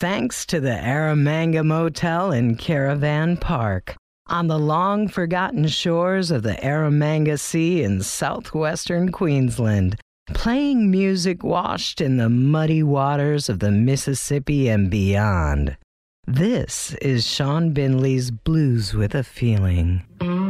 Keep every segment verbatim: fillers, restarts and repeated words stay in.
thanks to the Aramanga Motel in Caravan Park, on the long-forgotten shores of the Aramanga Sea in southwestern Queensland, playing music washed in the muddy waters of the Mississippi and beyond. This is Sean Binley's Blues with a Feeling.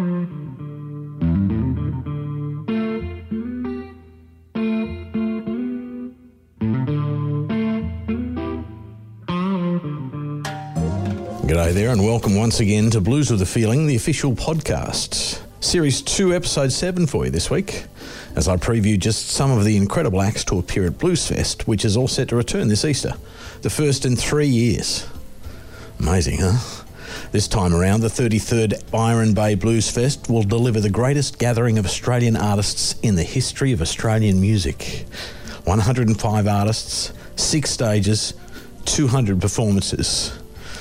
G'day there and welcome once again to Blues with a Feeling, the official podcast. Series two, Episode seven for you this week, as I preview just some of the incredible acts to appear at Bluesfest, which is all set to return this Easter, the first in three years. Amazing, huh? This time around, the thirty-third Byron Bay Bluesfest will deliver the greatest gathering of Australian artists in the history of Australian music. one hundred five artists, six stages, two hundred performances.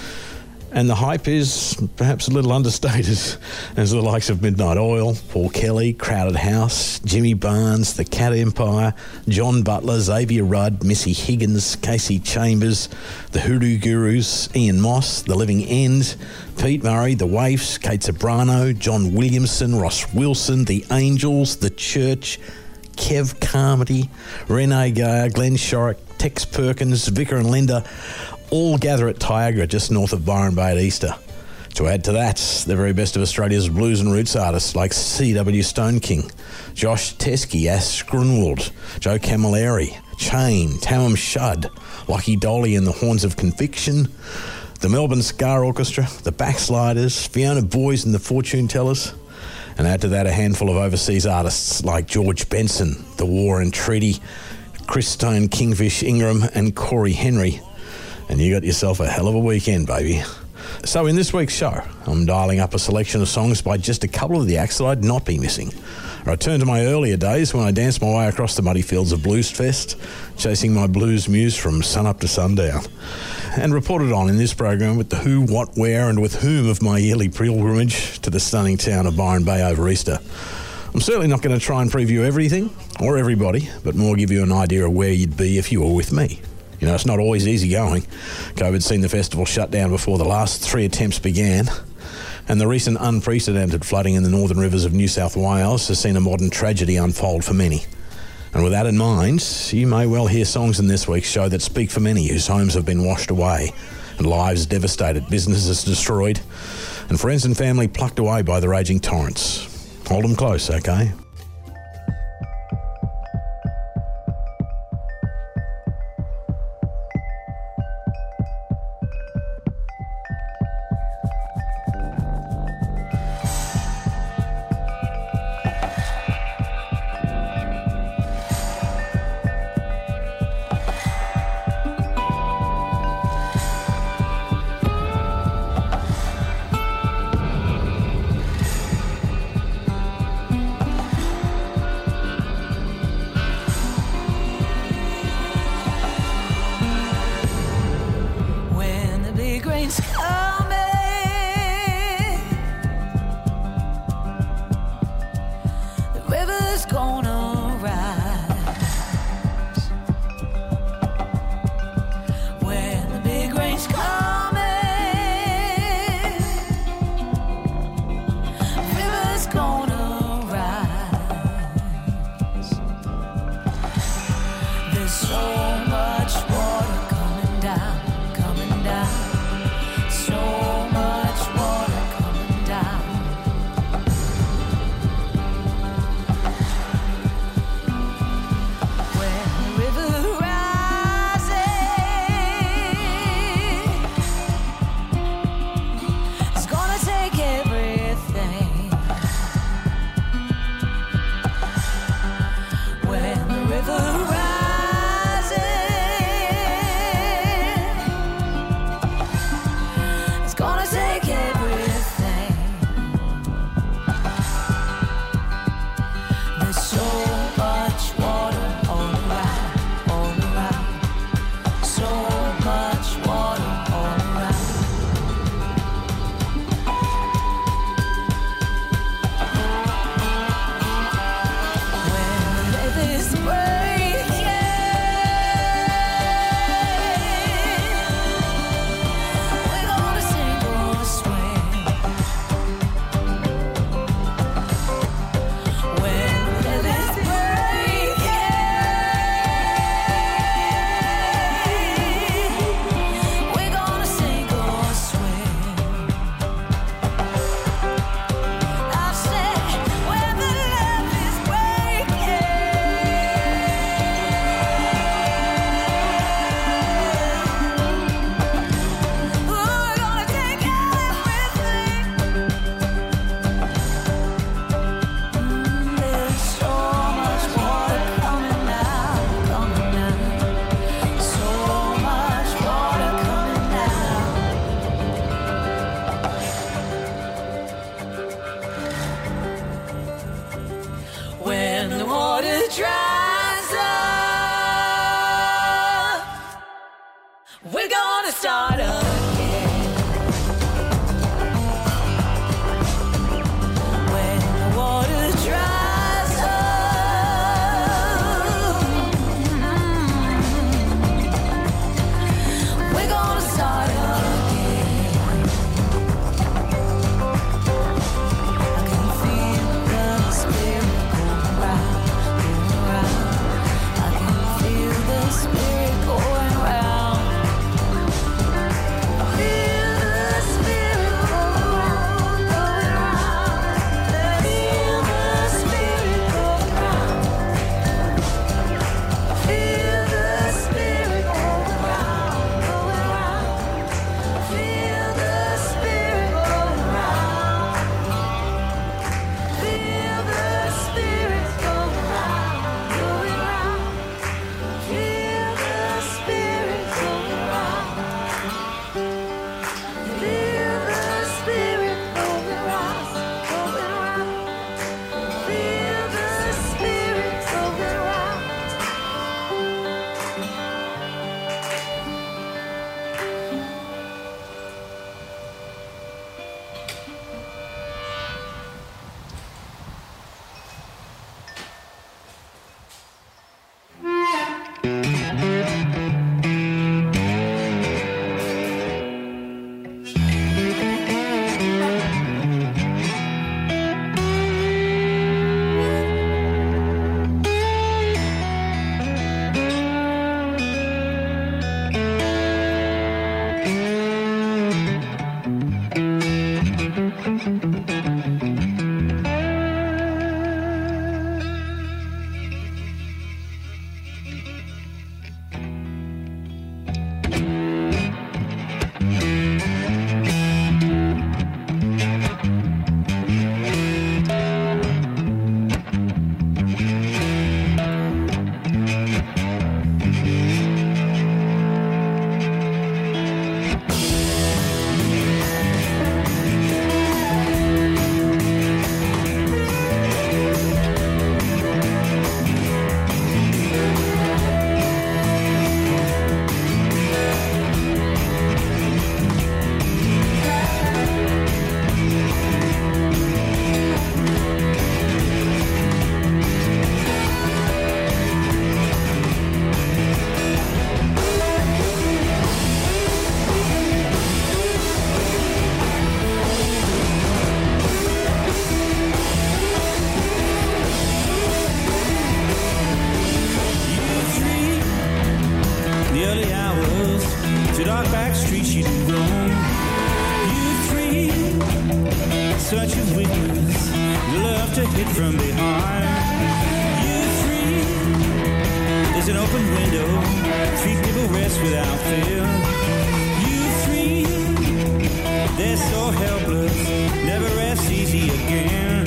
And the hype is perhaps a little understated, as the likes of Midnight Oil, Paul Kelly, Crowded House, Jimmy Barnes, The Cat Empire, John Butler, Xavier Rudd, Missy Higgins, Casey Chambers, The Hoodoo Gurus, Ian Moss, The Living End, Pete Murray, The Waifs, Kate Sobrano, John Williamson, Ross Wilson, The Angels, The Church, Kev Carmody, Renee Gayer, Glenn Shorrock, Tex Perkins, Vicar and Linda, all gather at Tyaga just north of Byron Bay at Easter. To add to that, the very best of Australia's blues and roots artists like C W Stone King, Josh Teskey, Ash Grunwald, Joe Camilleri, Chain, Tamam Shud, Lucky Dolly and the Horns of Conviction, the Melbourne Scar Orchestra, the Backsliders, Fiona Boys and the Fortune Tellers, and add to that a handful of overseas artists like George Benson, The War and Treaty, Chris Stone, Kingfish Ingram and Corey Henry. And you got yourself a hell of a weekend, baby. So in this week's show, I'm dialing up a selection of songs by just a couple of the acts that I'd not be missing. I return to my earlier days when I danced my way across the muddy fields of Bluesfest, chasing my blues muse from sun up to sundown, and reported on in this program with the who, what, where and with whom of my yearly pilgrimage to the stunning town of Byron Bay over Easter. I'm certainly not going to try and preview everything or everybody, but more give you an idea of where you'd be if you were with me. You know, it's not always easy going. COVID's seen the festival shut down before the last three attempts began, and the recent unprecedented flooding in the northern rivers of New South Wales has seen a modern tragedy unfold for many. And with that in mind, you may well hear songs in this week's show that speak for many whose homes have been washed away and lives devastated, businesses destroyed, and friends and family plucked away by the raging torrents. Hold them close, okay? So much water coming down, coming down. So street you do wrong. You three, such a weakness, love to hit from behind. You three, there's an open window, three people rest without fear. You three, they're so helpless, never rest easy again.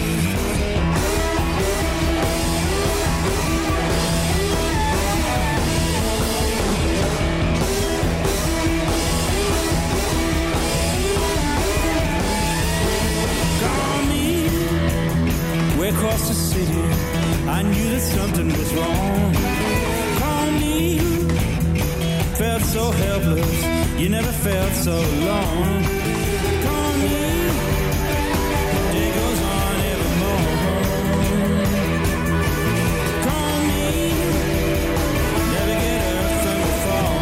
Across the city, I knew that something was wrong. Call me, felt so helpless, you never felt so alone. Call me, day goes on evermore. Call me, never get up from the fall.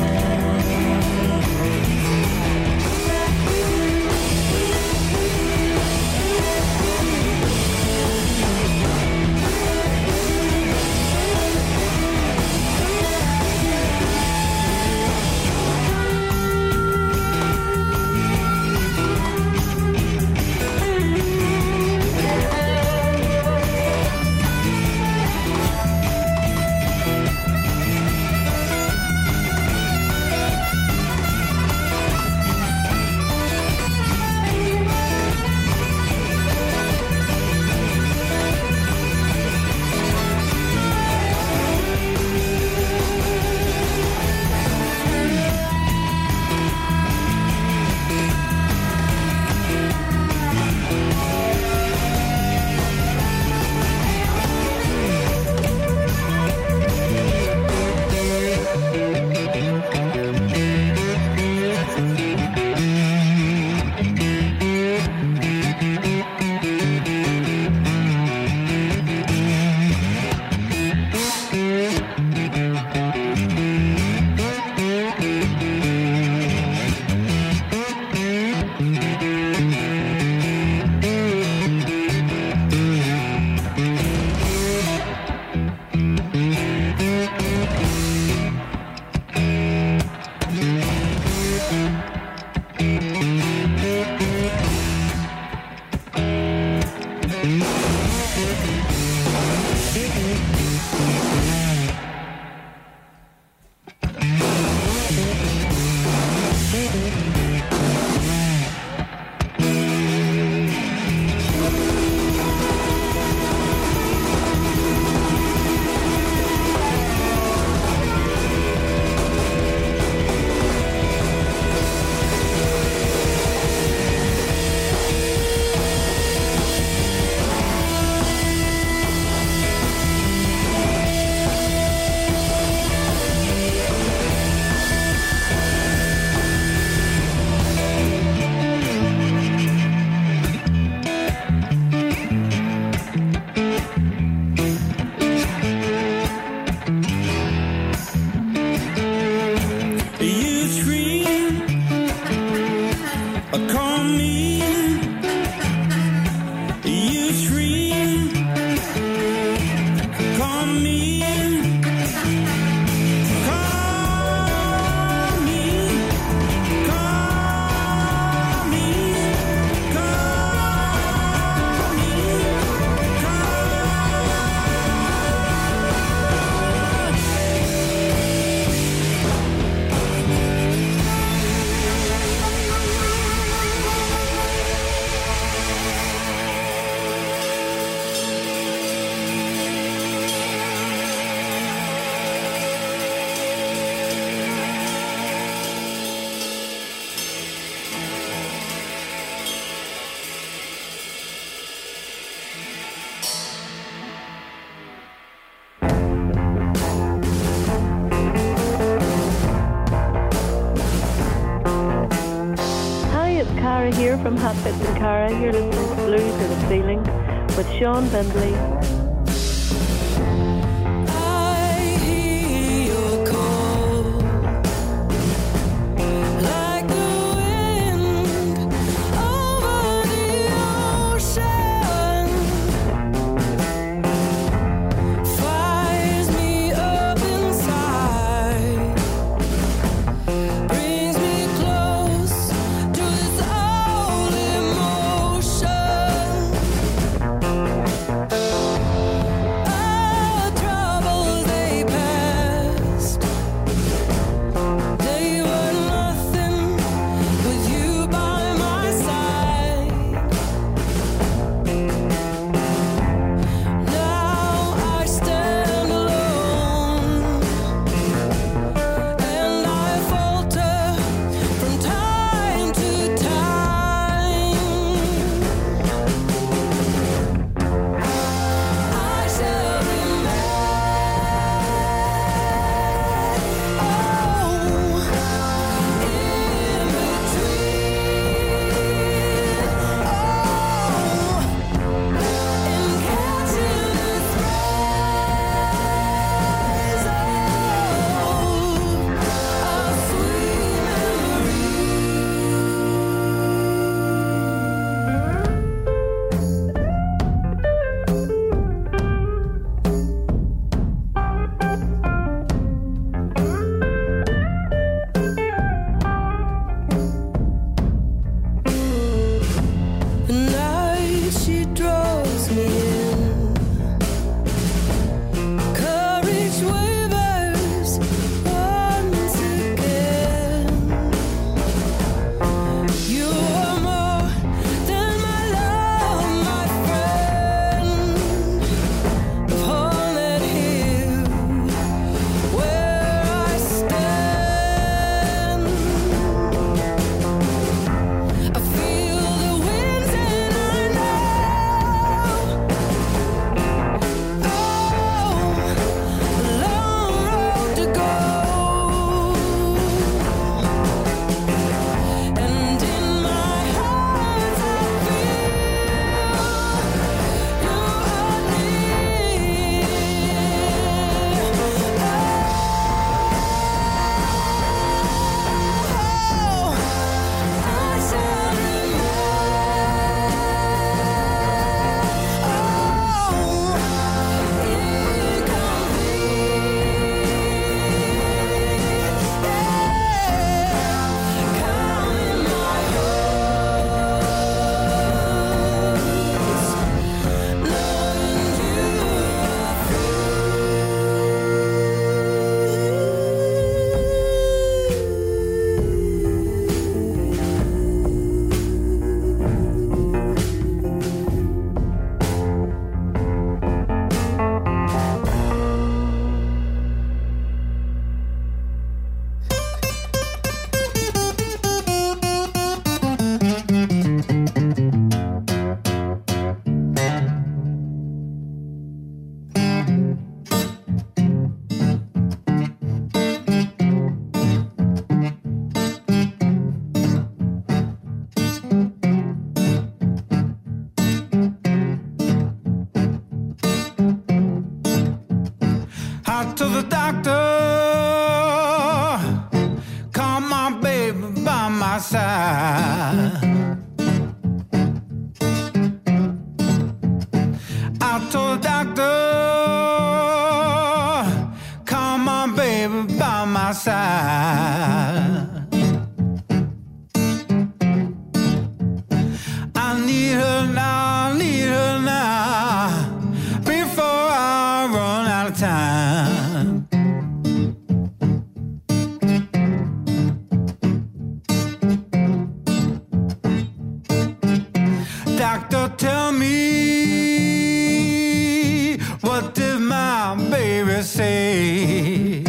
Here from Hatfits and Cara, you're listening to Blues to the Ceiling with Sean Bindley. Brings me baby by my side. I told the doctor, come on, baby, by my side. I need her now, I need her now, before I run out of time. Doctor, tell me, what did my baby say?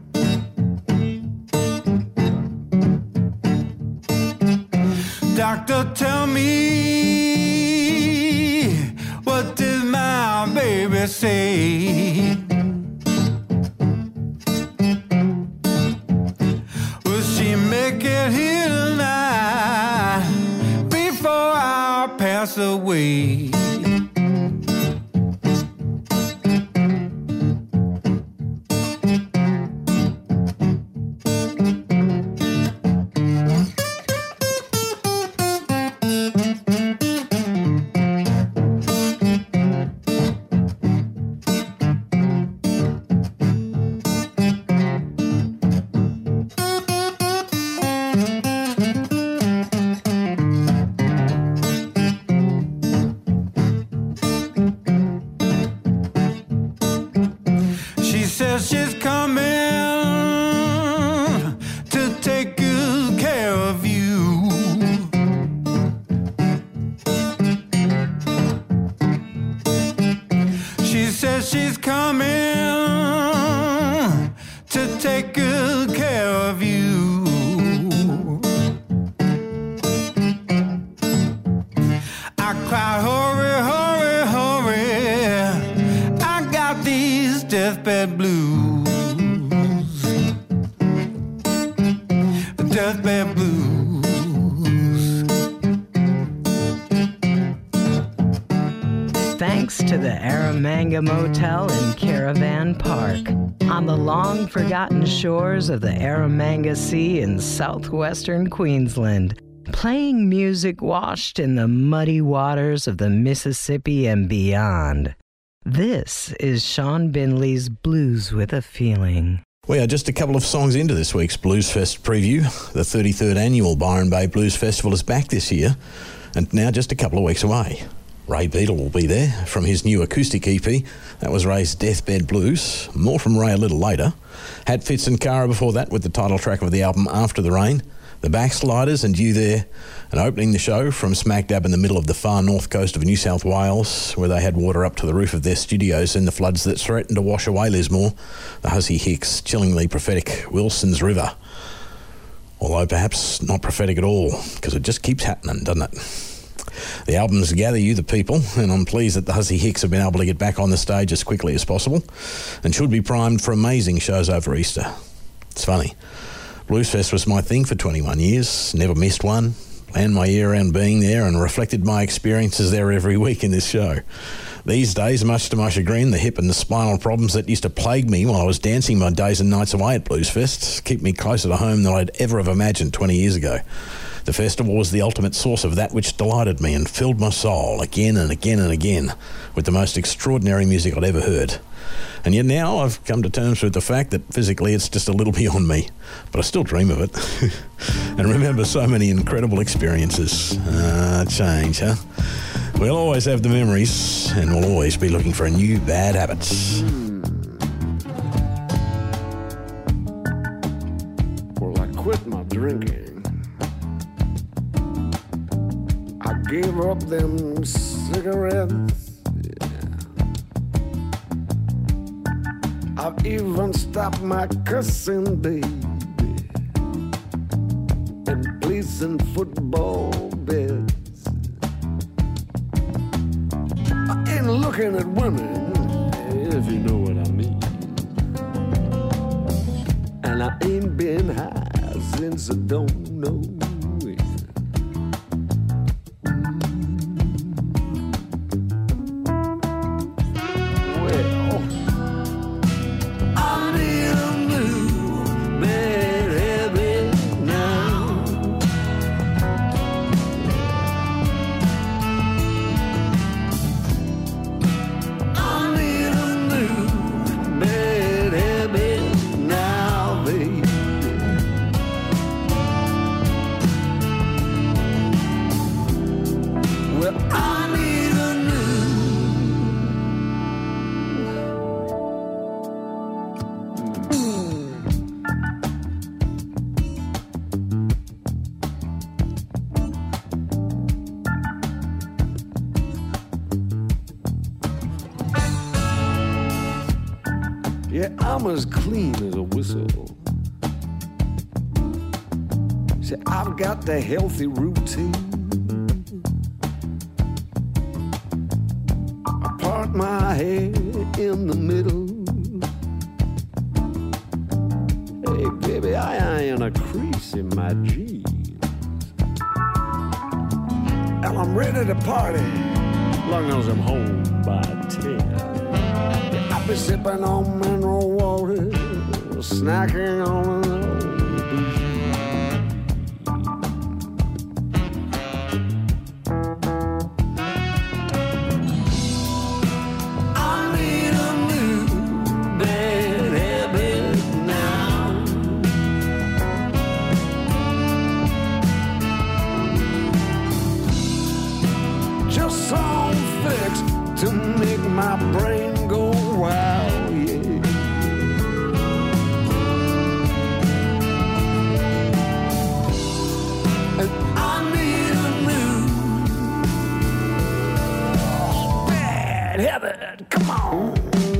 Doctor, tell me, what did my baby say? Will she make it here tonight before I pass away? She's coming to take good care of you. She says she's coming to take good care of you. I cried, hurry, hurry, hurry, I got these deathbed blues. Deathbed blues. Thanks to the Aramanga Motel in Caravan Park, on the long forgotten shores of the Aramanga Sea in southwestern Queensland, playing music washed in the muddy waters of the Mississippi and beyond. This is Sean Bindley's Blues with a Feeling. We are just a couple of songs into this week's Blues Fest preview. The thirty-third annual Byron Bay Blues Festival is back this year, and now just a couple of weeks away. Ray Beadle will be there from his new acoustic E P. That was Ray's Deathbed Blues. More from Ray a little later. Had Fitz and Cara before that with the title track of the album After the Rain. The Backsliders and You There, and opening the show from smack dab in the middle of the far north coast of New South Wales, where they had water up to the roof of their studios in the floods that threatened to wash away Lismore, the Hussey Hicks, chillingly prophetic Wilson's River. Although perhaps not prophetic at all, because it just keeps happening, doesn't it? The albums gather you, the people, and I'm pleased that the Hussey Hicks have been able to get back on the stage as quickly as possible, and should be primed for amazing shows over Easter. It's funny. Bluesfest was my thing for twenty-one years, never missed one, planned my year around being there and reflected my experiences there every week in this show. These days, much to my chagrin, the hip and the spinal problems that used to plague me while I was dancing my days and nights away at Bluesfest keep me closer to home than I'd ever have imagined twenty years ago. The festival was the ultimate source of that which delighted me and filled my soul again and again and again with the most extraordinary music I'd ever heard. And yet now I've come to terms with the fact that physically it's just a little beyond me, but I still dream of it and remember so many incredible experiences. Ah, change, huh? We'll always have the memories, and we'll always be looking for new bad habits. Well, I quit my drinking. I gave up them cigarettes. I've even stopped my cussing, baby, and placing football bets. I ain't looking at women, if you know what I mean. And I ain't been high since I don't know. Now Yeah, I'm as clean as a whistle. See, I've got the healthy routine. I part my hair in the middle. Hey, baby, I ain't a crease in my jeans. And I'm ready to party, long as I'm home by ten. Yeah, I'll be sipping on mineral water, snacking on an old bougie. I need a new bad habit now. Just some fix to make my brain go wild, yeah. And I need a new bad habit. Come on.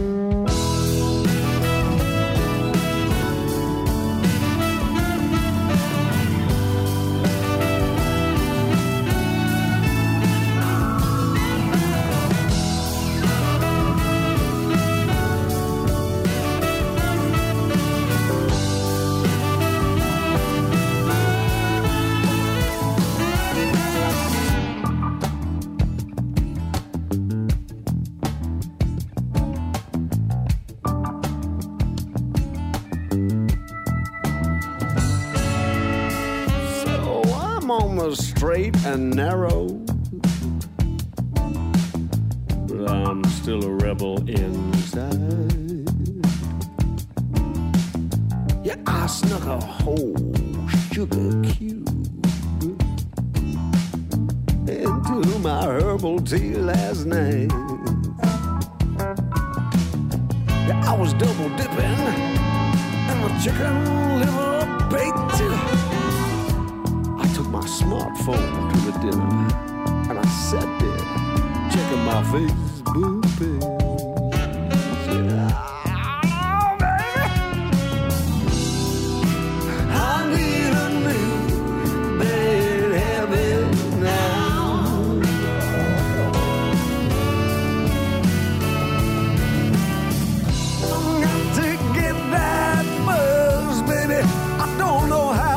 Straight and narrow, but I'm still a rebel inside. Yeah, I snuck a whole sugar cube into my herbal tea last night. Yeah, I was double dipping and the chicken liver baked too. My smartphone to the dinner, and I sat there checking my Facebook page. Oh, baby, I need a new bad habit now. I got to get that buzz, baby. I don't know how.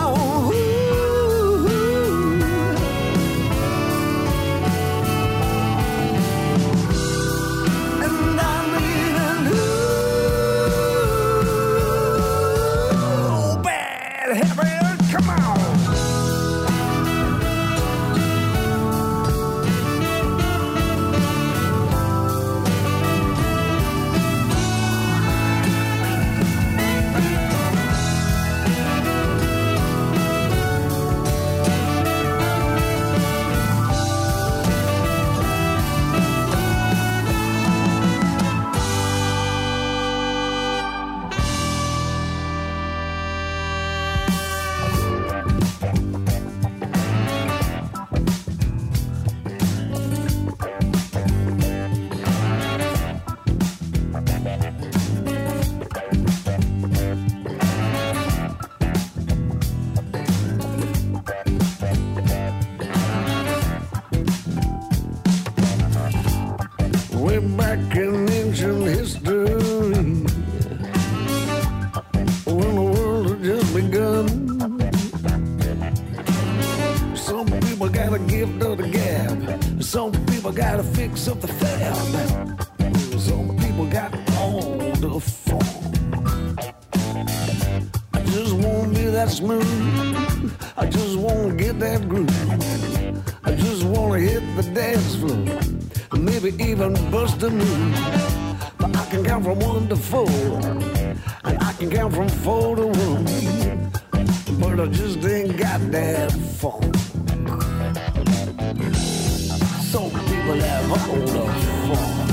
Gotta fix up the fab. Some people got all the fun. I just wanna be that smooth. I just wanna get that groove. I just wanna hit the dance floor, maybe even bust a move. But I can count from one to four, and I can count from four to one. But I just ain't got that fun. Some people have hold of fun.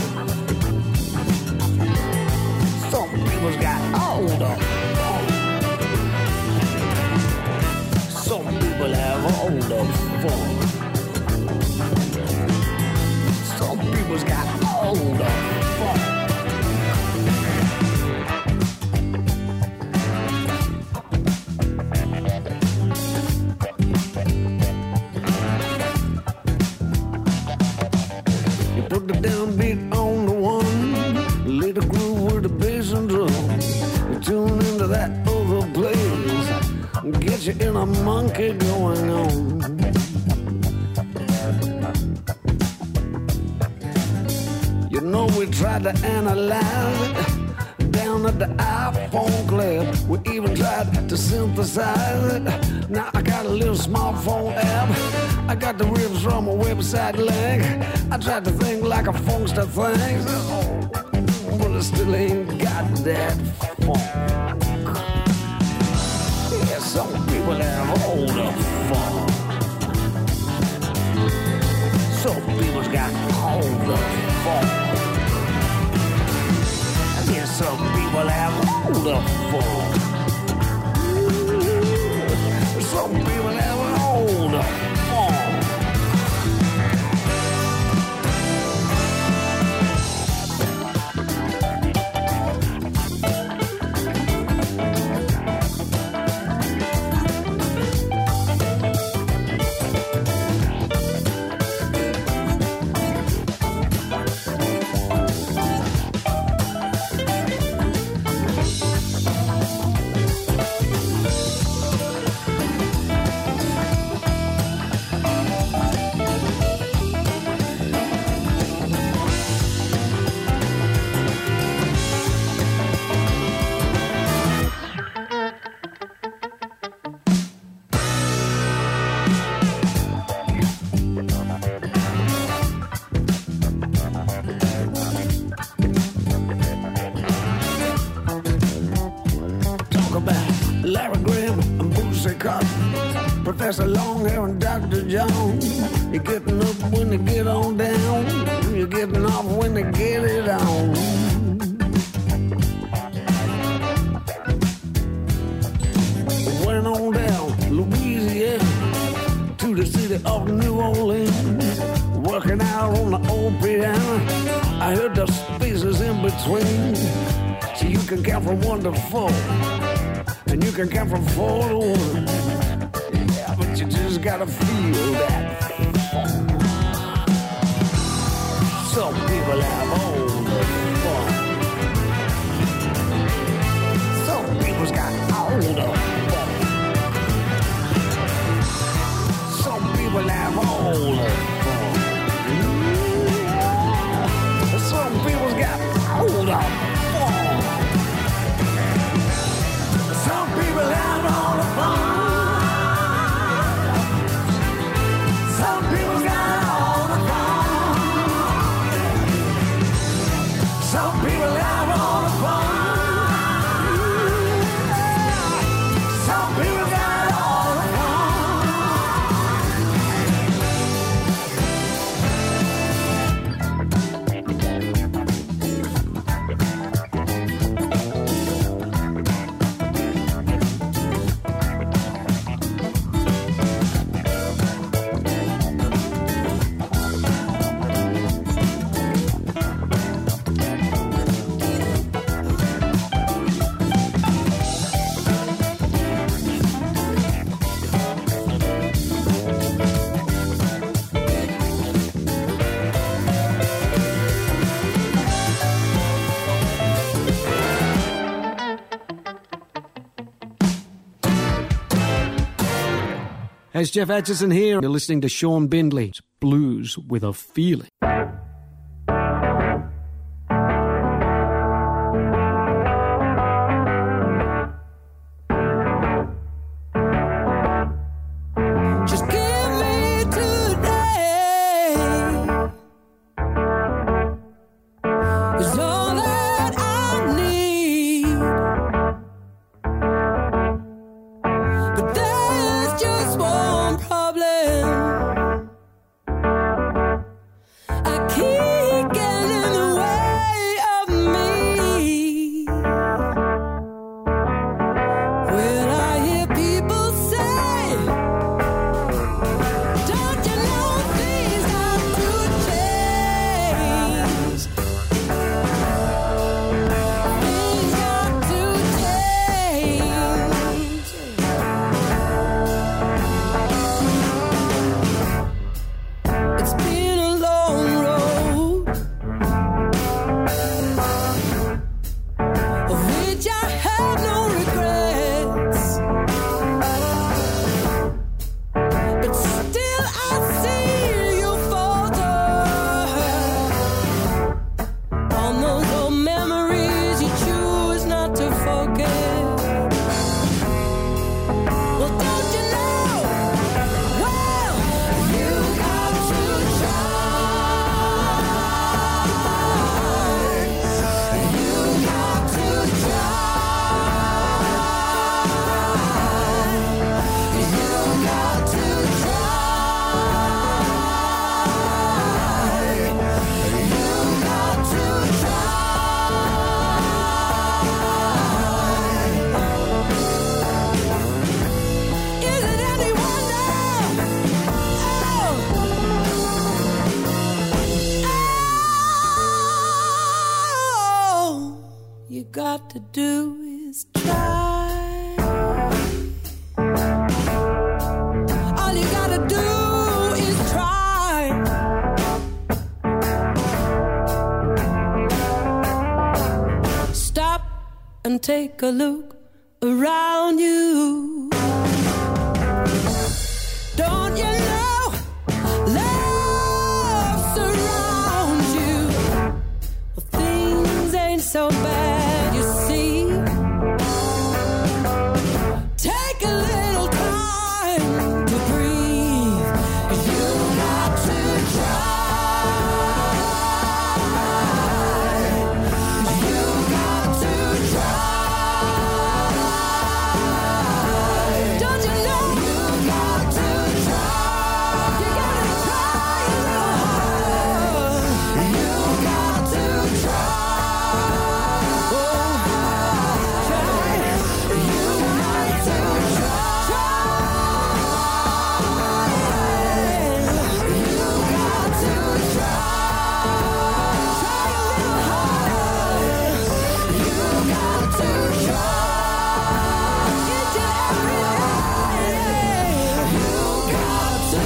Some people's got hold of fun. Some people have hold of fun. Some people's got hold of fun. the downbeat on the one. Lay the groove with the bass and drum. Tune into that other place. Get you in a monkey going on. You know we tried to analyze it down at the iPhone lab. We even tried to synthesize it. Now I got a little smartphone app. I got the ribs from a website link. I tried to think like a funkster thinks, oh, but I still ain't got that funk. Yeah, some people have all the funk. Some people's got all the funk. Yeah, some people have all the funk. Some people have all the funk. Professor Longhair and Doctor Jones. You're getting up when they get on down. You're getting off when they get it on. Went on down Louisiana to the city of New Orleans. Working out on the old piano. I heard the spaces in between. So you can count from one to four. And you can count from four to one. But you just gotta feel that funk. Some people have all the funk. Some people's got all the funk. Some people have all the funk. Some people's got all the funk. Some people have all the funk. Some people got all the fun. Some people have all the fun. Some people got all the It's Jeff Atchison here. You're listening to Sean Bindley's Blues with a Feeling. I to do is try. All you gotta do is try. Stop and take a look around you. Don't you know love surrounds you? Well, things ain't so bad, you see. Take a little time to breathe. You got to try. You got to try. Don't you know you got to try? You gotta try a little harder. You got to try. Oh, try. You got to try. You got to try. Try a little harder. You got to try. Each and every day. You got to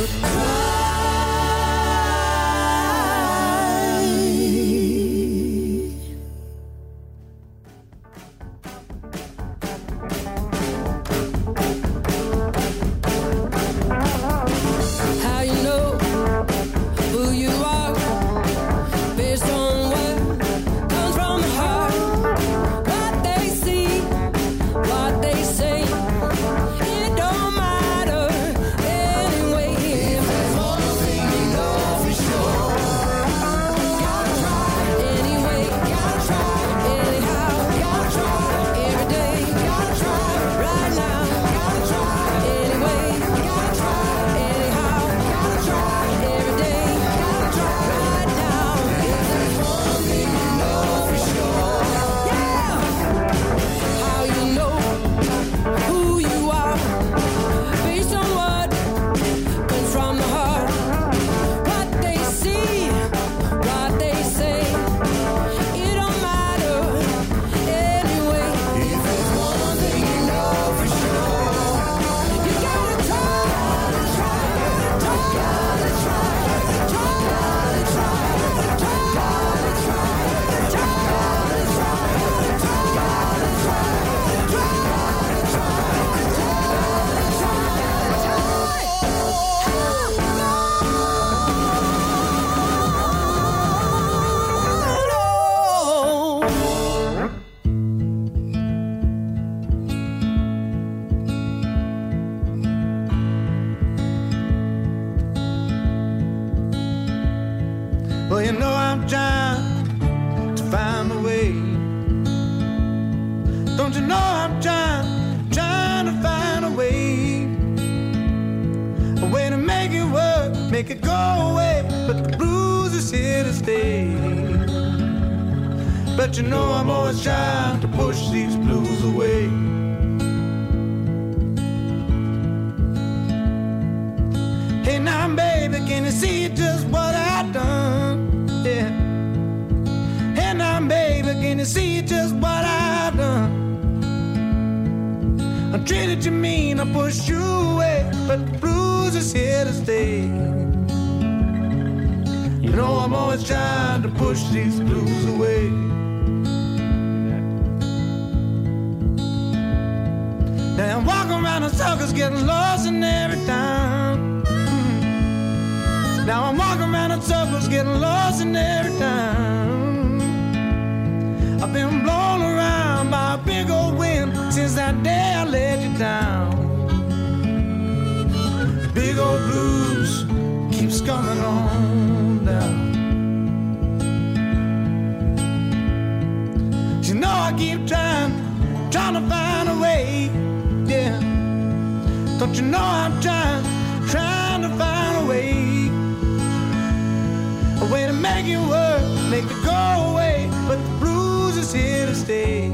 try. How you know who you are based on what comes from the heart? What they see, what they say, it don't matter anyway. If there's one thing you know for sure, gotta try anyway, gotta try anyhow, gotta try every day, gotta try right now, gotta try anyway, gotta try anyhow, gotta try every day, gotta try right now. If there's one thing you know for sure, yeah. How you know who you are based on what comes from the heart. What they see, what they say, it don't matter anyway. If there's one thing you know for sure, you gotta try, try, try, gotta try, try, gotta try, try, gotta try, try, gotta try, try, gotta try, try, Well, you know I'm trying to find a way. Don't you know I'm trying, trying to find a way, a way to make it work, make it go away. But the blues is here to stay. But you know I'm always trying to push these blues away. Hey now, baby, can you see just what I done? Yeah. Hey now, baby, can you see just what I done? I treated you mean, I pushed you away, but the blues is here to stay. You know I'm always trying to push these blues away. Now I'm walking around in circles, getting lost in every town. Mm. Now I'm walking around in circles, getting lost in every town. I've been blown around by a big old wind since that day I let you down. The big old blues keeps coming on down. You know I keep trying, trying to find a way. Yeah, don't you know I'm trying, trying to find a way, a way to make it work, make it go away. But the blues is here to stay.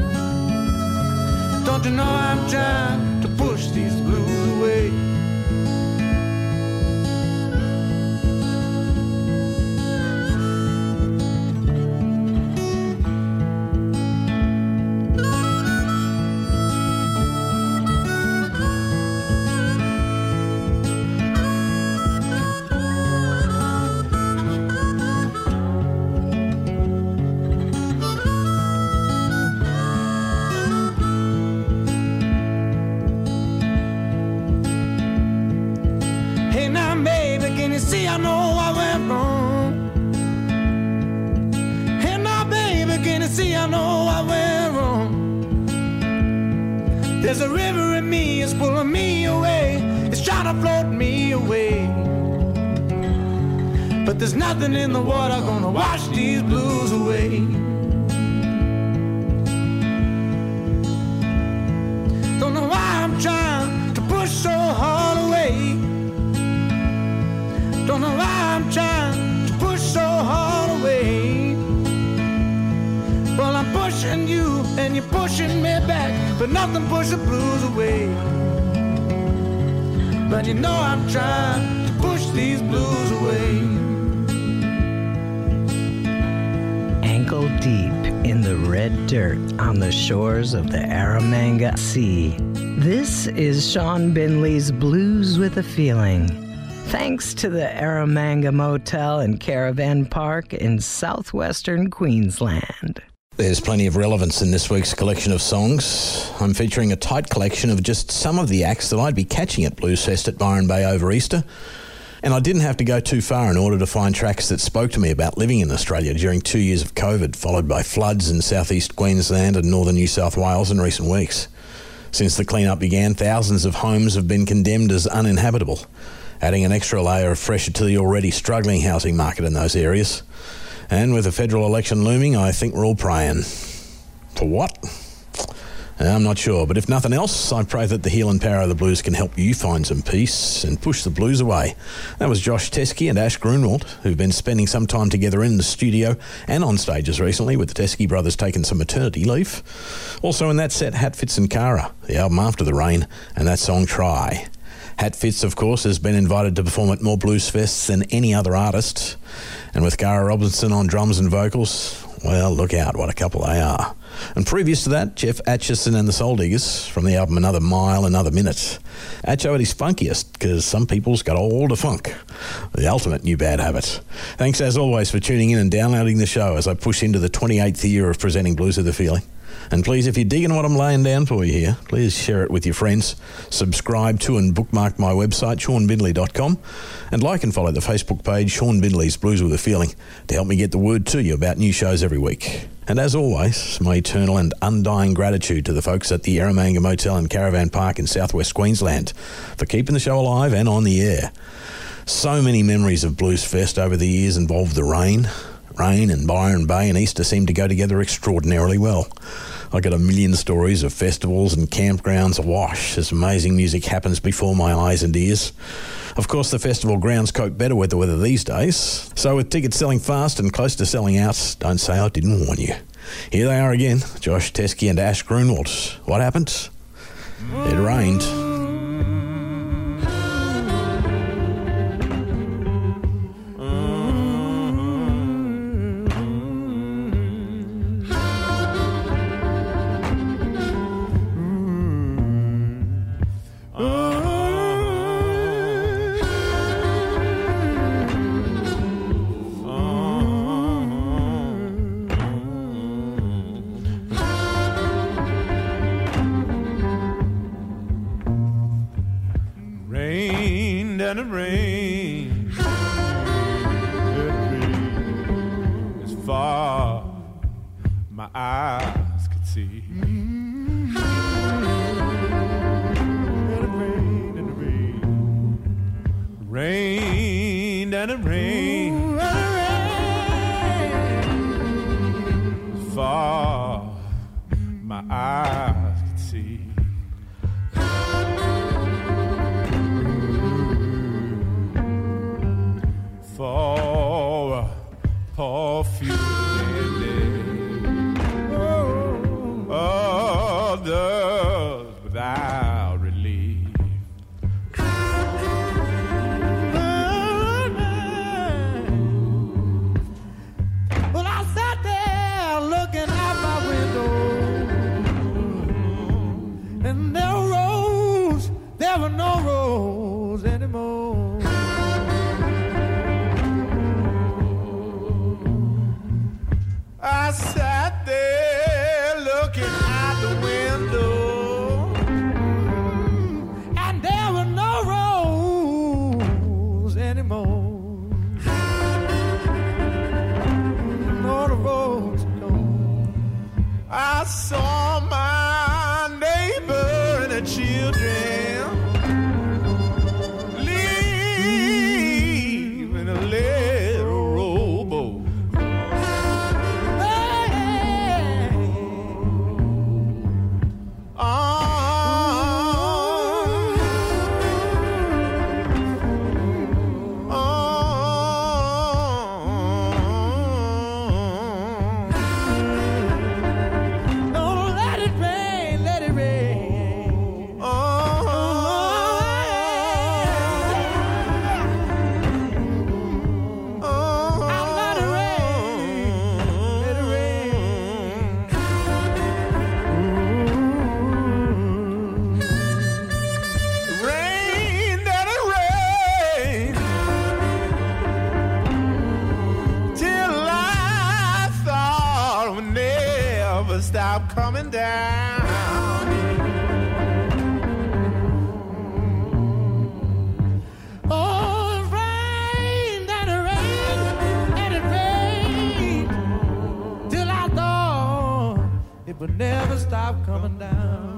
Don't you know I'm trying to push these blues away? now, baby, can you see I know I went wrong? Hey, now, baby, can you see I know I went wrong? There's a river in me, it's pulling me away. It's trying to float me away. But there's nothing in the water gonna wash these blues away. Don't know why I'm trying to push so hard away. Don't know why I'm trying to push so hard away. Well, I'm pushing you and you're pushing me back, but nothing pushes the blues away. But you know I'm trying to push these blues away. Ankle deep in the red dirt on the shores of the Aramanga Sea. This is Sean Bindley's Blues with a Feeling. Thanks to the Aramanga Motel and Caravan Park in southwestern Queensland. There's plenty of relevance in this week's collection of songs. I'm featuring a tight collection of just some of the acts that I'd be catching at Bluesfest at Byron Bay over Easter. And I didn't have to go too far in order to find tracks that spoke to me about living in Australia during two years of COVID, followed by floods in southeast Queensland and northern New South Wales in recent weeks. Since the clean-up began, thousands of homes have been condemned as uninhabitable, adding an extra layer of pressure to the already struggling housing market in those areas. And with the federal election looming, I think we're all praying. For what? I'm not sure, but if nothing else, I pray that the healing power of the blues can help you find some peace and push the blues away. That was Josh Teskey and Ash Grunwald, who've been spending some time together in the studio and on stages recently, with the Teskey brothers taking some maternity leave. Also in that set, Hatfits and Cara, the album After the Rain, and that song Try. Hatfits, of course, has been invited to perform at more blues fests than any other artist, and with Cara Robinson on drums and vocals, well, look out, what a couple they are. And previous to that, Jeff Atchison and the Soul Diggers from the album Another Mile, Another Minute. Atcho at his funkiest, because some people's got all the funk. The ultimate new bad habit. Thanks as always for tuning in and downloading the show as I push into the twenty-eighth year of presenting Blues with a Feeling. And please, if you're digging what I'm laying down for you here, please share it with your friends. Subscribe to and bookmark my website, sean bindley dot com, and like and follow the Facebook page, Sean Bindley's Blues with a Feeling, to help me get the word to you about new shows every week. And as always, my eternal and undying gratitude to the folks at the Aramanga Motel and Caravan Park in southwest Queensland for keeping the show alive and on the air. So many memories of Bluesfest over the years involve the rain. Rain and Byron Bay and Easter seem to go together extraordinarily well. I got a million stories of festivals and campgrounds awash as amazing music happens before my eyes and ears. Of course, the festival grounds cope better with the weather these days. So with tickets selling fast and close to selling out, don't say I didn't warn you. Here they are again, Josh Teskey and Ash Grunwald. What happened? It rained. And it rained, it rained as far my eyes could see. And it rained, and it rained, rained and it rained, as far my eyes could see. For a poor few oh, others without relief. Well, I sat there looking out my window, and there were roads, there were no roads anymore. I sat there looking out the window, and there were no roads coming down. Oh, it rained and it rained and it rained till I thought it would never stop coming down.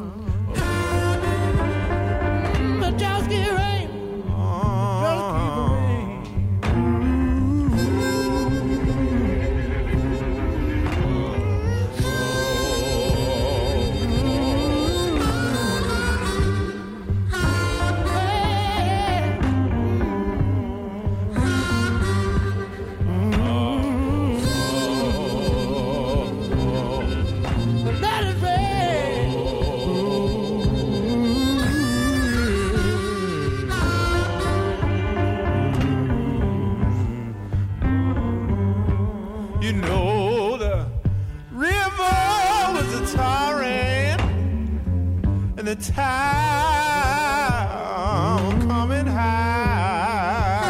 Mm, but just keep rain, just keep it rain. You know the river was a torrent and the town coming high.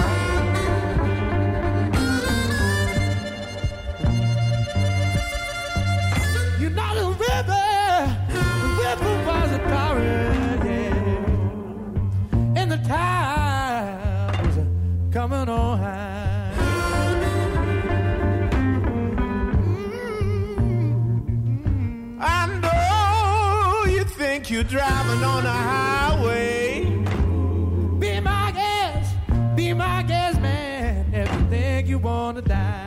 You know the river, the river was a torrent, yeah, and the town was coming on high. You're driving on the highway. Be my guest, be my guest, man. If you think you wanna die.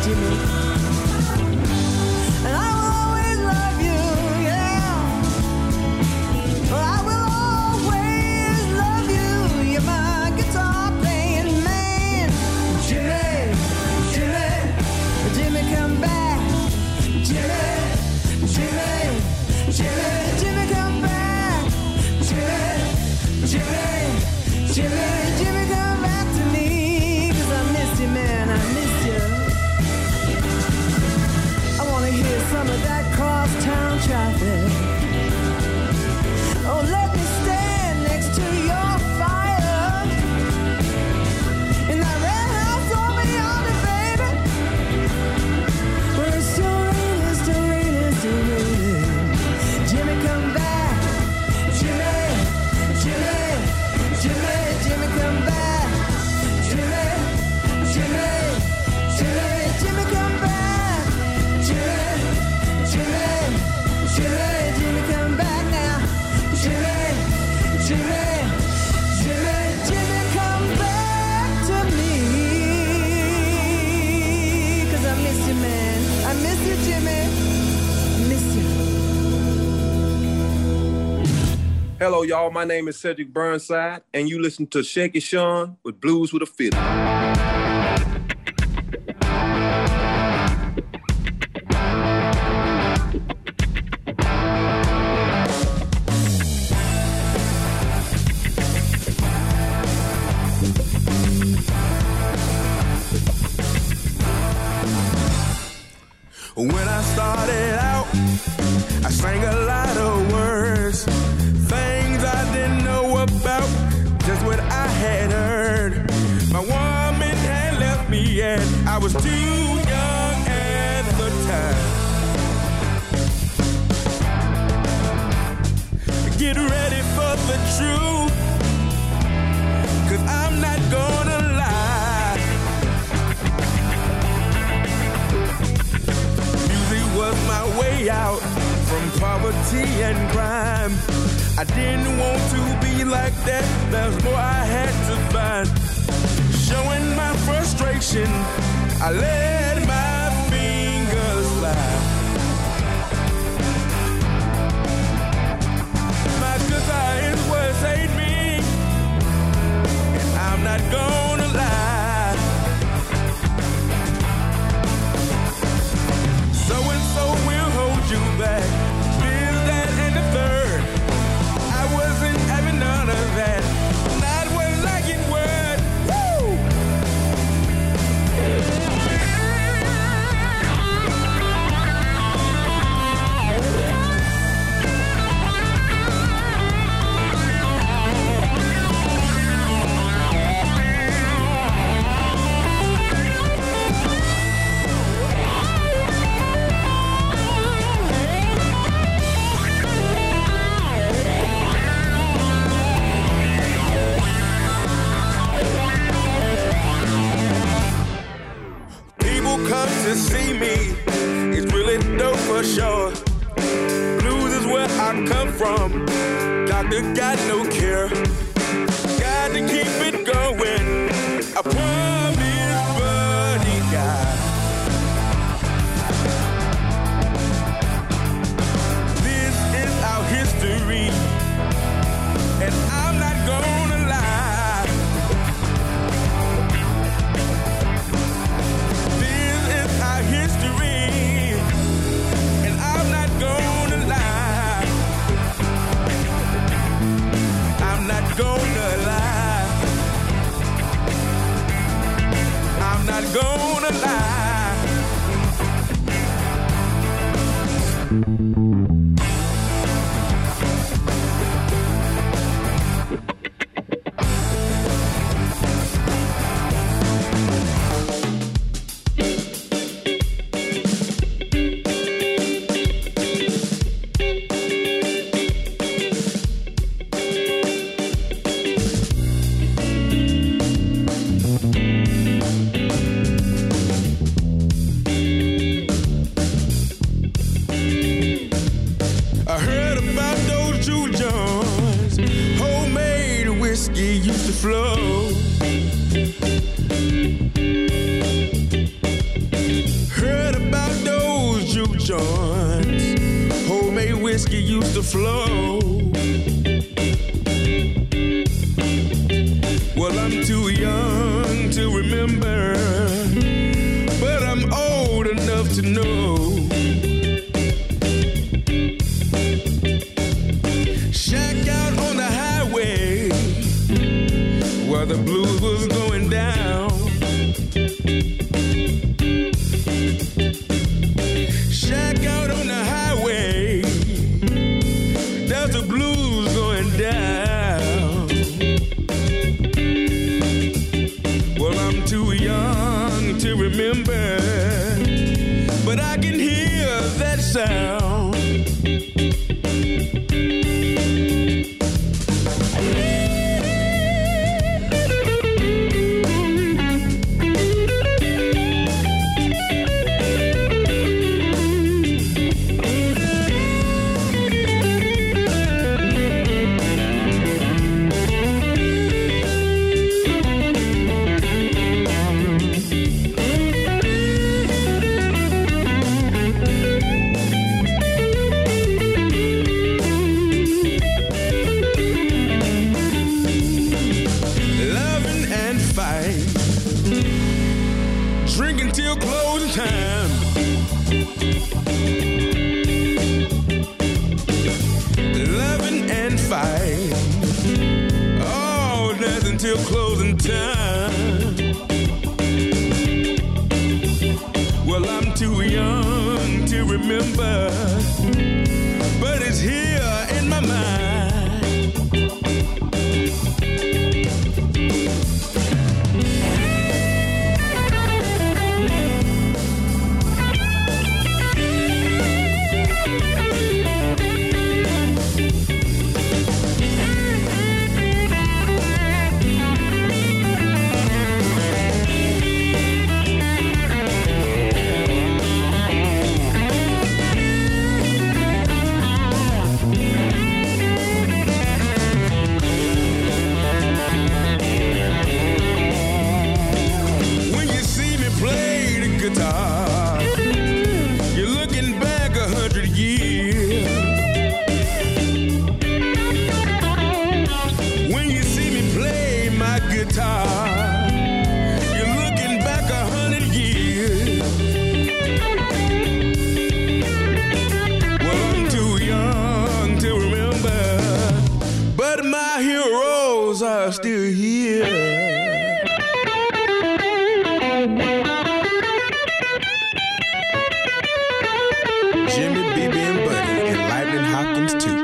Jimmy. And I will always love you, yeah. Well, I will always love you. You're my guitar playing man. Jimmy, Jimmy, Jimmy, come back. Jimmy, Jimmy, Jimmy, Jimmy, come back. Jimmy, Jimmy, Jimmy, Jimmy, come back to me. 'Cause I missed you, man, I missed you. I wanna hear some of that crosstown traffic. Oh, let me stand next to your fire in that red house over yonder, baby. Where it's still raining, still raining, still raining. Jimmy, come back. Jimmy, Jimmy, Jimmy, Jimmy, come back. Jimmy, Jimmy, Jimmy, Jimmy, come back. Jimmy, Jimmy, Jimmy, Jimmy, come back now. Jimmy, Jimmy, Jimmy, Jimmy, come back to me. 'Cause I miss you, man. I miss you, Jimmy. I miss you. Hello, y'all. My name is Cedric Burnside, and you listen to Shaky Sean with Blues with a Fiddle. When I started out, I sang a lot of words, things I didn't know about, just what I had heard. My woman had left me and I was too young at the time. Get ready for the truth, 'cause I'm not gonna lie. Music was my way out from poverty and crime. I didn't want to be like that, there's more I had to find. Showing my frustration, I let my fingers slide. My desires was hate me, and I'm not gonna lie. So and so will hold you back. This, that, and the third. I wasn't having none of that. Not what like it was. Woo! People come to see me, it's really dope for sure. Blues is where I come from, doctor got no cure. Got to keep it going, I promise, buddy God. This is our history, and I'm not gonna lie. This is our history, and I'm not gonna lie. I'm not gonna lie. I'm not gonna lie. used to flow. Well, I'm too young to remember, but I'm old enough to know. Shack out on the highway while the blues was going down. Shack out on the highway, there's the blues going down. Well, I'm too young to remember, but I can hear that sound. Drinking till closing time. Loving and fight. Oh, that's until closing time. Well, I'm too young to remember, but it's here in my mind. Are still here. Jimmy, B B, and Buddy, and Lightning Hopkins too.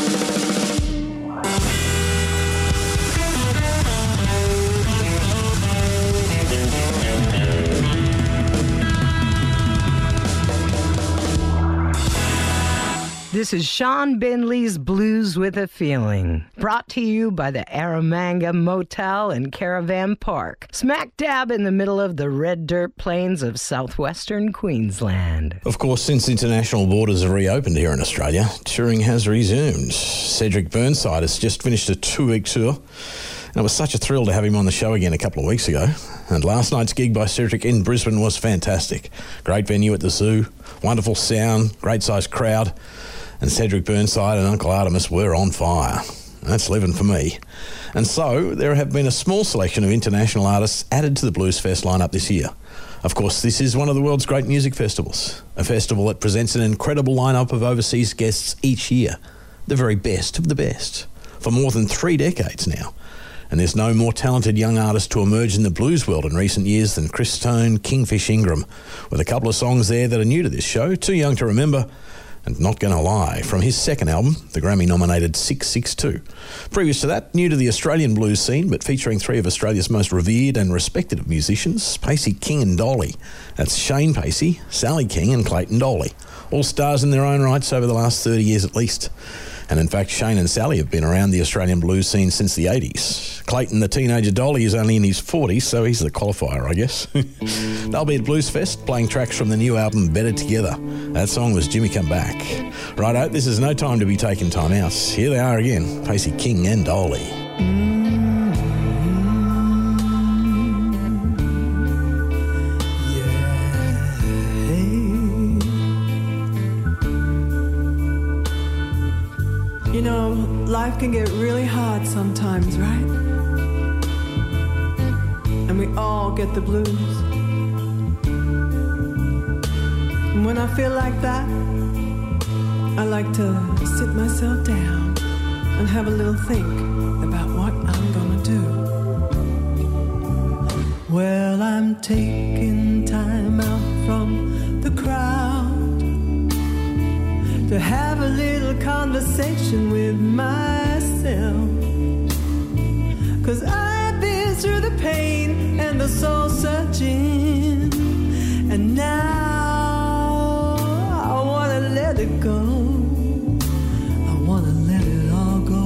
This is Sean Bindley's Blues with a Feeling, brought to you by the Aramanga Motel and Caravan Park, smack dab in the middle of the red dirt plains of southwestern Queensland. Of course, since international borders have reopened here in Australia, touring has resumed. Cedric Burnside has just finished a two-week tour, and it was such a thrill to have him on the show again a couple of weeks ago. And last night's gig by Cedric in Brisbane was fantastic. Great venue at the zoo, wonderful sound, great-sized crowd, and Cedric Burnside and Uncle Artemis were on fire. That's living for me. And so there have been a small selection of international artists added to the Blues Fest lineup this year. Of course, this is one of the world's great music festivals, a festival that presents an incredible lineup of overseas guests each year, the very best of the best, for more than three decades now. And there's no more talented young artist to emerge in the blues world in recent years than Chris Tone, Kingfish Ingram, with a couple of songs there that are new to this show, Too Young to Remember, and Not Gonna Lie, from his second album, the Grammy-nominated six six two. Previous to that, new to the Australian blues scene, but featuring three of Australia's most revered and respected of musicians, Pacey King and Dolly. That's Shane Pacey, Sally King and Clayton Dolly, all stars in their own rights over the last thirty years at least. And in fact, Shane and Sally have been around the Australian blues scene since the eighties. Clayton, the teenager Dolly, is only in his forties, so he's the qualifier, I guess. They'll be at Blues Fest, playing tracks from the new album Better Together. That song was Jimmy Come Back. Righto, this is no time to be taking time out. Here they are again, Pacey King and Dolly. life can get really hard sometimes, right? And we all get the blues. And when I feel like that, I like to sit myself down and have a little think about what I'm gonna do. Well, I'm taking time out from the crowd to have a little conversation with myself. 'Cause I've been through the pain and the soul searching, and now I wanna let it go. I wanna let it all go.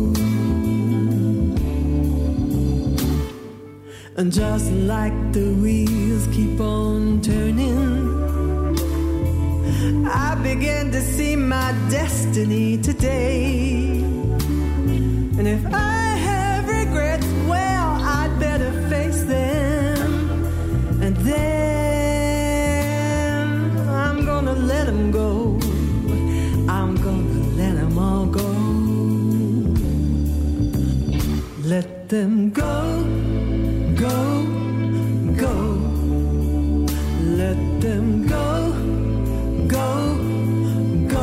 And just like the wheels keep on turning, I begin to see my destiny today. And if I have regrets, well, I'd better face them. And then I'm gonna let them go. I'm gonna let them all go. Let them go, go, go. Let them go. Go, go,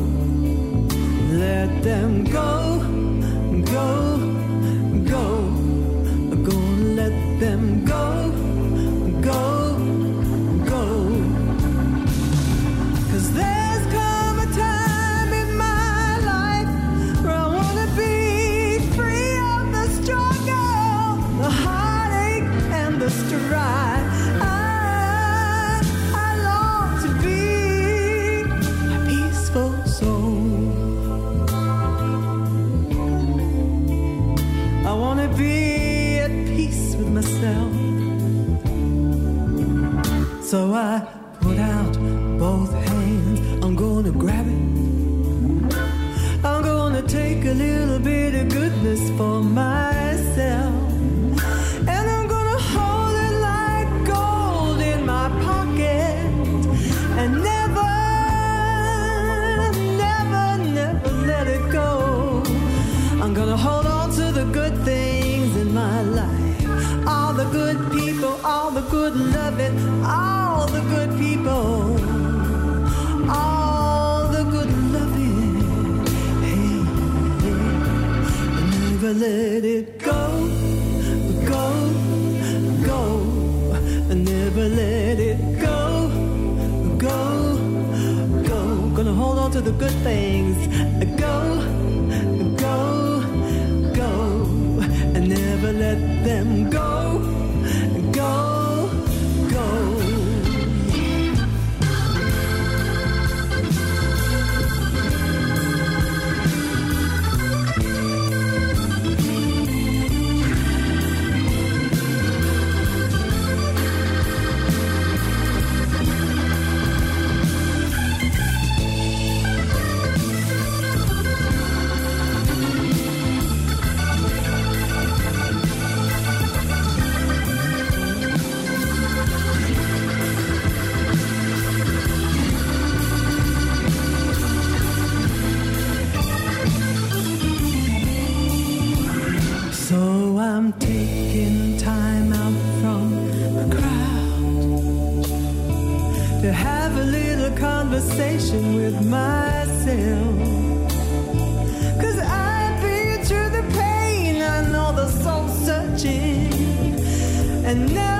let them go, go, go, go, let them go, go, go. 'Cause there's come a time in my life where I wanna be free of the struggle, the heartache and the strife. I wanna be at peace with myself. So I put out both hands. I'm gonna grab it. I'm gonna take a little bit of goodness for myself. And I'm gonna hold it like gold in my pocket. And never, never, never let it go. I'm gonna hold on to the good things in my life. All the good people, all the good loving, all the good people, all the good loving. Hey, hey. Never let it go, go, go. Never let it go, go, go. Gonna hold on to the good things. Go, go, go. And never let them go, go, go. So I'm taking time out from the crowd to have a little conversation with myself. 'Cause I've been through the pain, I know the soul searching, and now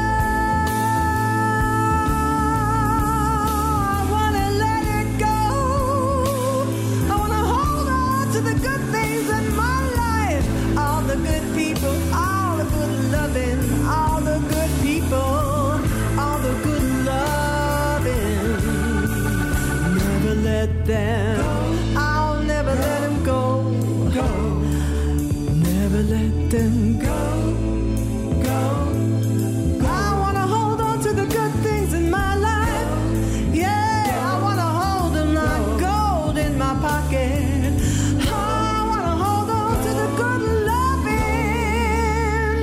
I wanna let it go. I wanna hold on to the good things in my life. All the good people, all the good loving, all the good people, all the good loving. Never let them, I'll never let them go. Go. Never let them go, go. I wanna hold on to the good things in my life. Yeah, I wanna hold them like gold in my pocket. I wanna hold on to the good loving.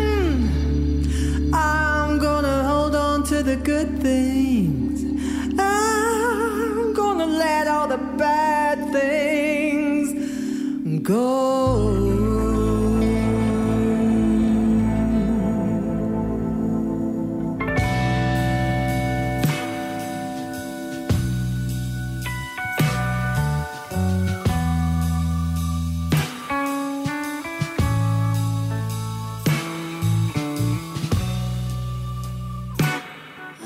I'm gonna hold on to the good things. I'm gonna let all the bad things go.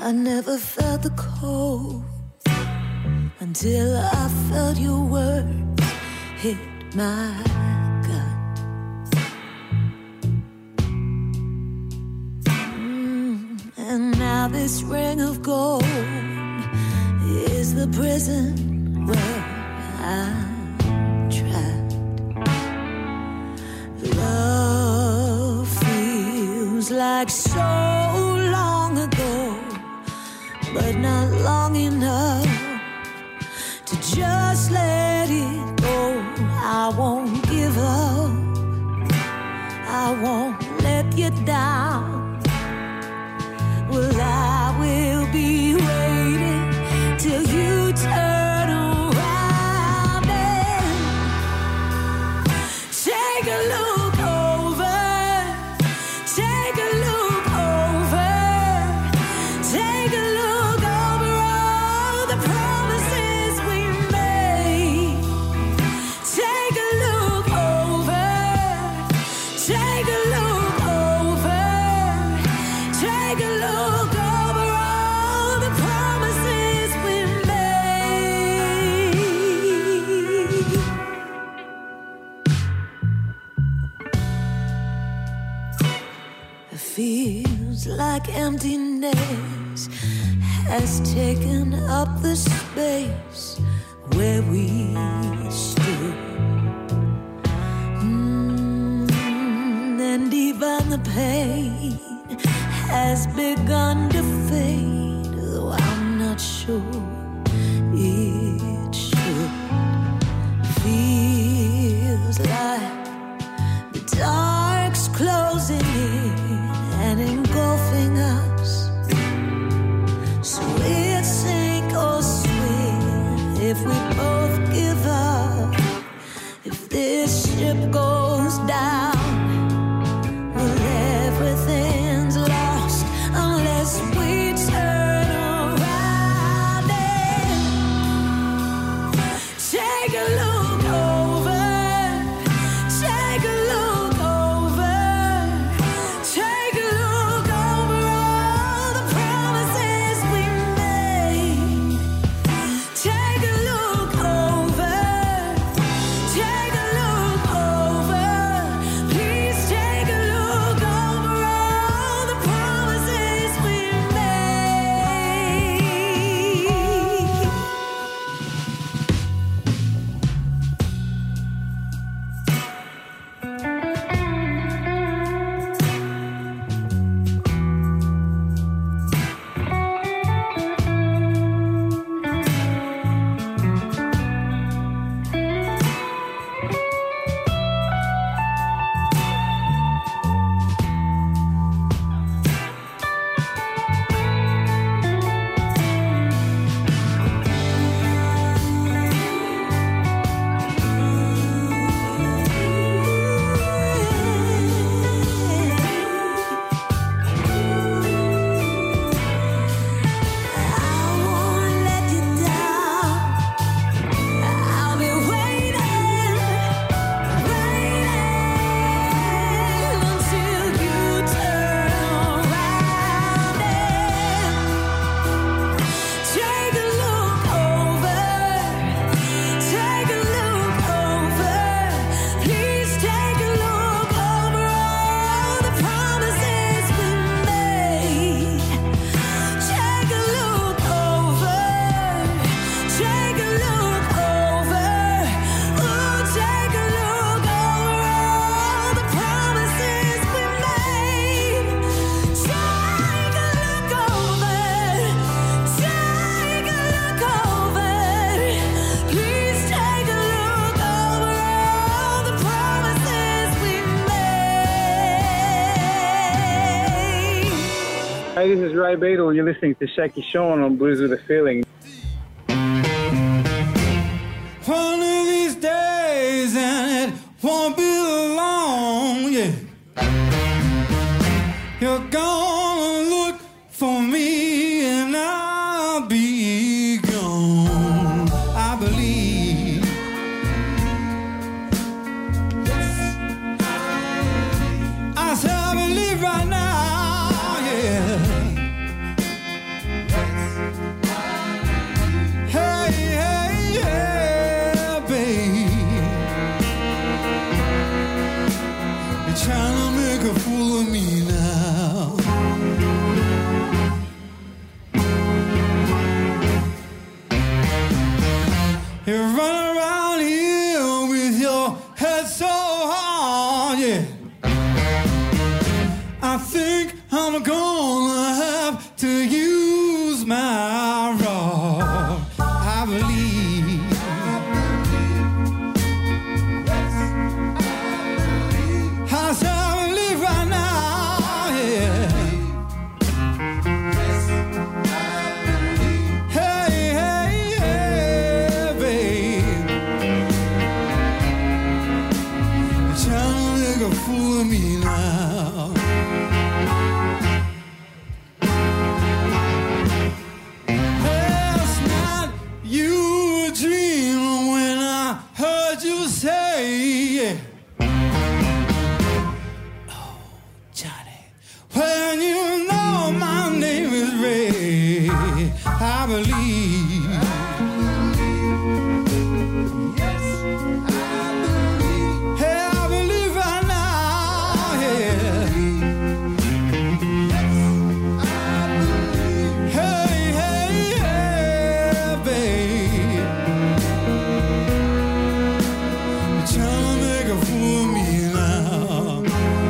I never felt the cold until I felt your words hit my gut. Mm, and now this ring of gold is the prison where I'm trapped. Love feels like so long ago, but not long enough to just let it go. I won't give up, I won't let you down. Well, I will be waiting till you turn around and take a look over, take a look over, take a look over all the promises we made. Take a look over, take a look over, take a look over all the promises we made. It feels like emptiness has taken up the space where we stood. Mm, and even the pain has begun to fade, though I'm not sure it should. Feels like the dark's closing in and engulfing us. So it's sink or swim if we both give up. If this ship goes down, well, everything's lost unless we turn around and take a look over, take a look over, take a look over all the promises we made. Take a look over, take a look over, please take a look over all the promises we made. Hey, this is Ray Beadle, and you're listening to Shaky Sean on Blues with a Feeling. One of these days, and it won't be long, yeah. You're gonna look for me, and I'll be gone, I believe. I said I believe right now, yeah. to use my rod. I believe. I said I believe right now, yeah. Hey, hey, hey, babe. You're trying to make a fool of me now. Last night you were dreaming when I heard you say, yeah. When you know my name is Ray, I believe. Yes, I believe. Hey, I believe right now, yeah. Yes, I believe. Hey, hey, hey, babe. You're trying to make a fool of me now.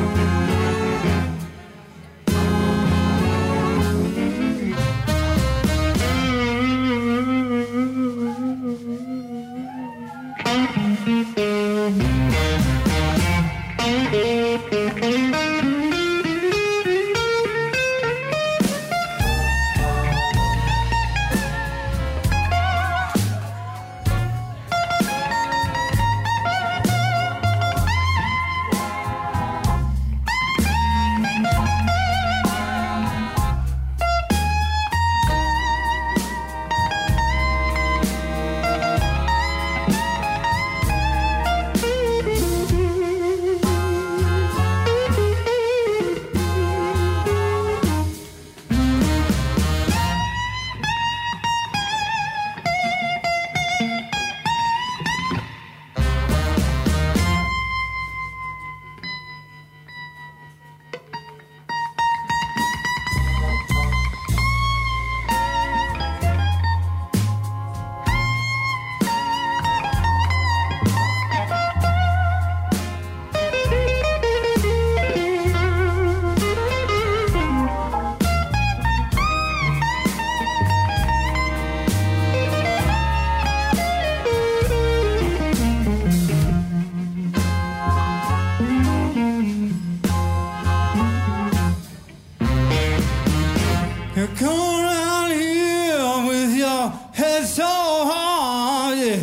You're coming around here with your head so hard, yeah.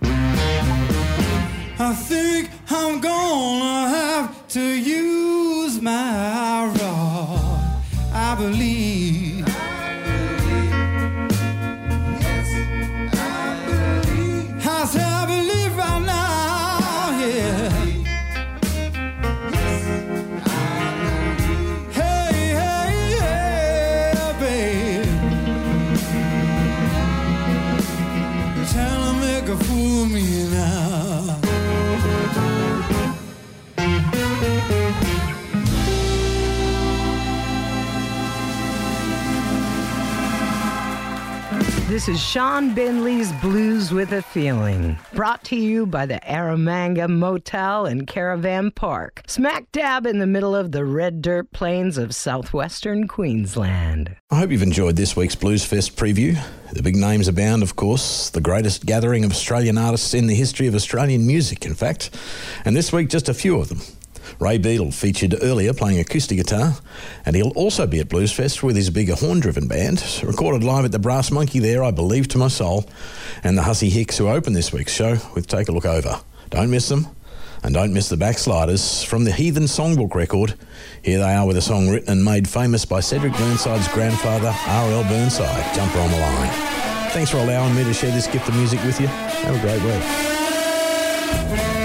I think I'm gonna have to use my rod. I believe. Yes, I believe. I say I believe right now, yeah. Fool me now. This is Sean Bindley's Blues with a Feeling, brought to you by the Aramanga Motel and Caravan Park, smack dab in the middle of the red dirt plains of southwestern Queensland. I hope you've enjoyed this week's Blues Fest preview. The big names abound, of course, the greatest gathering of Australian artists in the history of Australian music, in fact. And this week, just a few of them. Ray Beadle featured earlier playing acoustic guitar, and he'll also be at Blues Fest with his bigger horn-driven band, recorded live at the Brass Monkey there, I believe to my soul, and the Hussey Hicks who opened this week's show with Take a Look Over. Don't miss them, and don't miss the Backsliders from the Heathen Songbook record. Here they are with a song written and made famous by Cedric Burnside's grandfather, R L Burnside, Jumper on the Line. Thanks for allowing me to share this gift of music with you. Have a great week.